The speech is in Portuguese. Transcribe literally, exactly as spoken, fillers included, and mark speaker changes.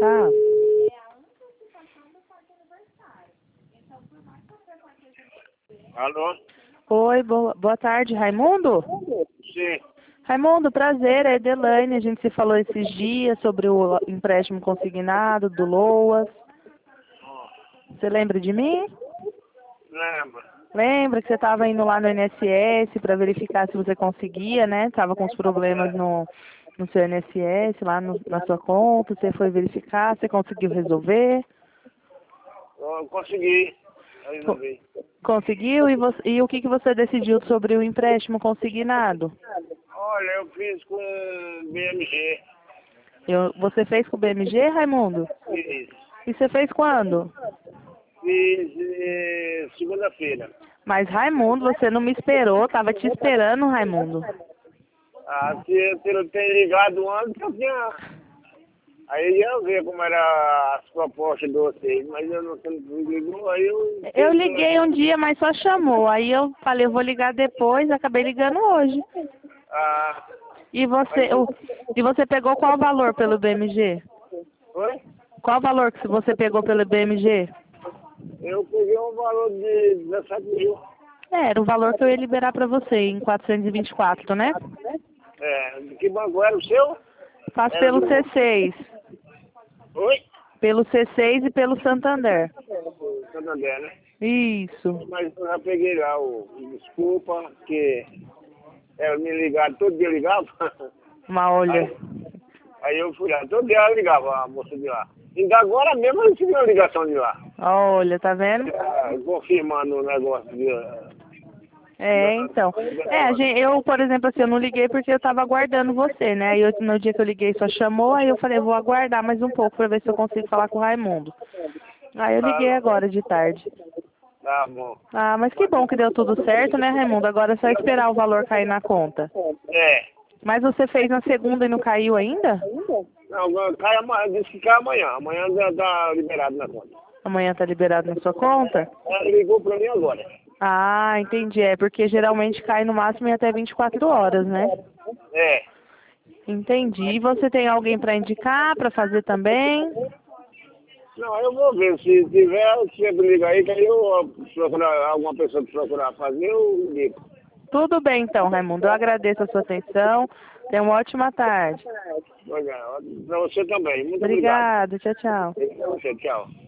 Speaker 1: tá?
Speaker 2: Alô?
Speaker 1: Oi, boa, boa tarde, Raimundo?
Speaker 2: Sim.
Speaker 1: Raimundo, prazer, é Edelaine. A gente se falou esses dias sobre o empréstimo consignado do Loas. Você lembra de mim?
Speaker 2: Lembro.
Speaker 1: Lembra que você estava indo lá no I N S S para verificar se você conseguia, né? Tava com os problemas no, no seu I N S S, lá no, na sua conta. Você foi verificar, você conseguiu resolver?
Speaker 2: Eu consegui. Eu
Speaker 1: Co-
Speaker 2: resolvi.
Speaker 1: Conseguiu? E, você, e o que, que você decidiu sobre o empréstimo consignado?
Speaker 2: Olha, eu fiz com B M G.
Speaker 1: Eu, você fez com o B M G, Raimundo?
Speaker 2: Fiz.
Speaker 1: E você fez quando?
Speaker 2: Fiz eh, segunda-feira.
Speaker 1: Mas, Raimundo, você não me esperou. Tava te esperando, Raimundo.
Speaker 2: Ah, se eu ter ter ligado antes, eu tinha... Aí eu ia ver como era as propostas de vocês, mas eu não você não ligou, aí eu...
Speaker 1: Eu liguei um dia, mas só chamou. Aí eu falei, eu vou ligar depois, acabei ligando hoje.
Speaker 2: Ah,
Speaker 1: E você, o, e você pegou qual valor pelo B M G?
Speaker 2: foi?
Speaker 1: Qual valor que você pegou pelo B M G?
Speaker 2: Eu peguei um valor de dezessete mil.
Speaker 1: É, era o valor que eu ia liberar pra você, em quatrocentos e vinte e quatro, né?
Speaker 2: É, de que banco era o seu?
Speaker 1: Faço
Speaker 2: Era
Speaker 1: pelo
Speaker 2: do...
Speaker 1: C seis.
Speaker 2: Oi?
Speaker 1: Pelo C seis e pelo Santander.
Speaker 2: Santander, né?
Speaker 1: Isso.
Speaker 2: Mas eu já peguei lá o... Desculpa, que ela me ligava, todo dia eu ligava.
Speaker 1: Uma olha.
Speaker 2: Aí, aí eu fui lá, todo dia eu ligava a moça de lá. Ainda agora mesmo eu recebi uma ligação de lá.
Speaker 1: Olha, tá vendo?
Speaker 2: Ah, confirmando o negócio de...
Speaker 1: É, então. É, a gente, eu, por exemplo, assim, eu não liguei porque eu tava aguardando você, né? Aí eu, no dia que eu liguei só chamou, aí eu falei, vou aguardar mais um pouco pra ver se eu consigo falar com o Raimundo. Aí eu
Speaker 2: Tá,
Speaker 1: liguei agora de tarde.
Speaker 2: tá bom.
Speaker 1: Ah, mas que bom que deu tudo certo, né, Raimundo? Agora é só esperar o valor cair na conta.
Speaker 2: É.
Speaker 1: Mas você fez na segunda e não caiu ainda?
Speaker 2: Não, cai amanhã, disse que cai amanhã. Amanhã já tá liberado na conta.
Speaker 1: Amanhã tá liberado na sua conta?
Speaker 2: Ela ligou pra mim agora.
Speaker 1: Ah, entendi. É porque geralmente cai no máximo em até vinte e quatro horas, né?
Speaker 2: É.
Speaker 1: Entendi. E você tem alguém para indicar, para fazer também?
Speaker 2: Não, eu vou ver. Se tiver, você liga aí, que aí eu procurar alguma pessoa que procurar fazer, eu ligo.
Speaker 1: Tudo bem então, Raimundo. Eu agradeço a sua atenção. Tenha uma ótima tarde.
Speaker 2: Pra você também. Muito obrigado.
Speaker 1: Obrigada. Tchau, tchau.
Speaker 2: Pra você, tchau.